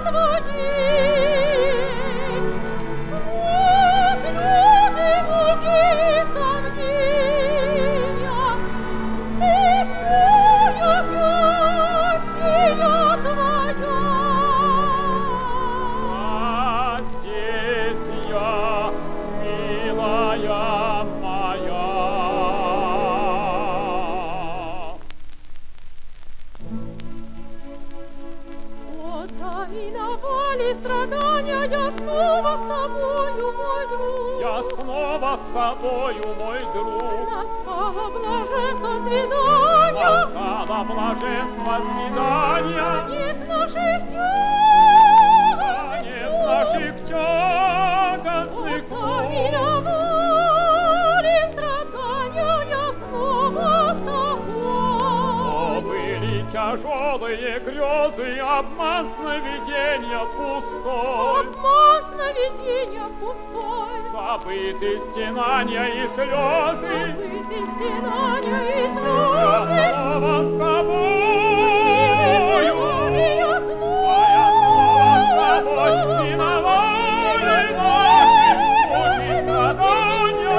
Тяжелые грезы, обман сновидения пустой. Обман сновидения пустой. Забыты стенания и слезы. Забыты стенания и слезы. Я снова с тобою. Я снова с тобой. И на воле нашей пути страдания.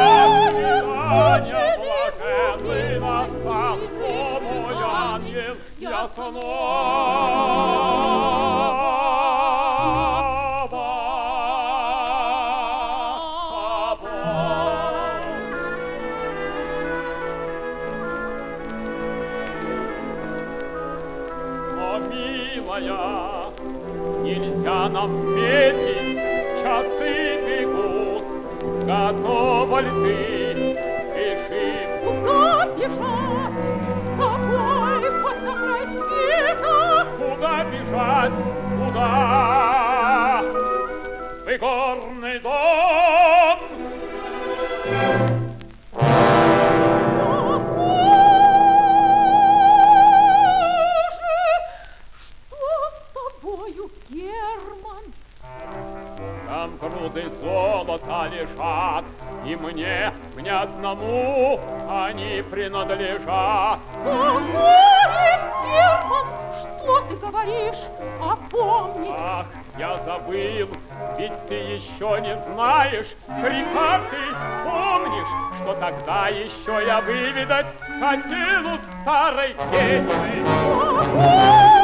Час свидания блаженный настал. О, мой ангел, я нельзя нам медлить, часы бегут. Готова ли ты? Бежим. Куда бежать? С тобой хоть на край света. Куда бежать? Куда? В игорный дом. Груды золота лежат, и мне одному они принадлежат. Герман, что ты говоришь? Опомнись. Ах, я забыл, ведь ты еще не знаешь, Рикард, ты помнишь, что тогда еще я выведать хотел у старой печи.